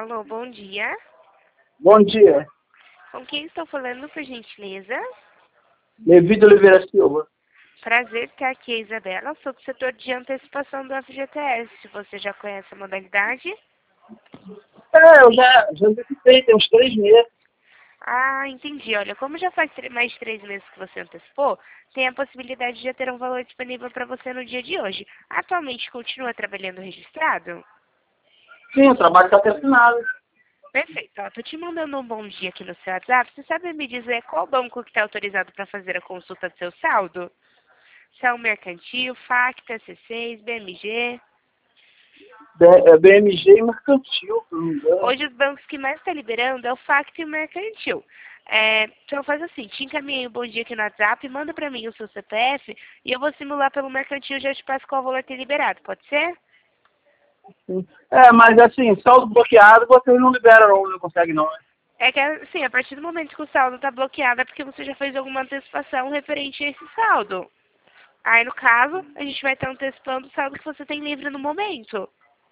Alô, bom dia. Bom dia. Com quem estou falando, por gentileza? Levi de Oliveira Silva. Prazer ter aqui a Isabela. Sou do setor de antecipação do FGTS. Você já conhece a modalidade? Eu já antecipei, tem uns 3 meses. Ah, entendi. Olha, como já faz mais de 3 meses que você antecipou, tem a possibilidade de já ter um valor disponível para você no dia de hoje. Atualmente continua trabalhando registrado? Sim, o trabalho está terminado. Perfeito. Estou te mandando um bom dia aqui no seu WhatsApp. Você sabe me dizer qual banco que está autorizado para fazer a consulta do seu saldo? Se é o Mercantil, Facta, C6, BMG. BMG e Mercantil, se não me engano. Hoje os bancos que mais estão liberando é o Facta e o Mercantil. Então faz assim, te encaminhei um bom dia aqui no WhatsApp, manda para mim o seu CPF e eu vou simular pelo Mercantil e já te passo qual valor tem liberado, pode ser? Mas assim, saldo bloqueado vocês não liberam, não conseguem não, né? É que, assim, a partir do momento que o saldo está bloqueado é porque você já fez alguma antecipação referente a esse saldo. Aí, no caso, a gente vai estar antecipando o saldo que você tem livre no momento.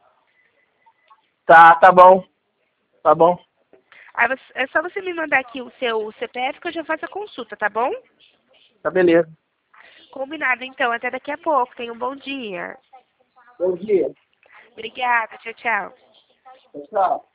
Tá bom. Tá bom. Aí, é só você me mandar aqui o seu CPF que eu já faço a consulta, tá bom? Tá beleza. Combinado, então. Até daqui a pouco. Tenha um bom dia. Bom dia. Obrigada. Tchau, tchau. Tchau.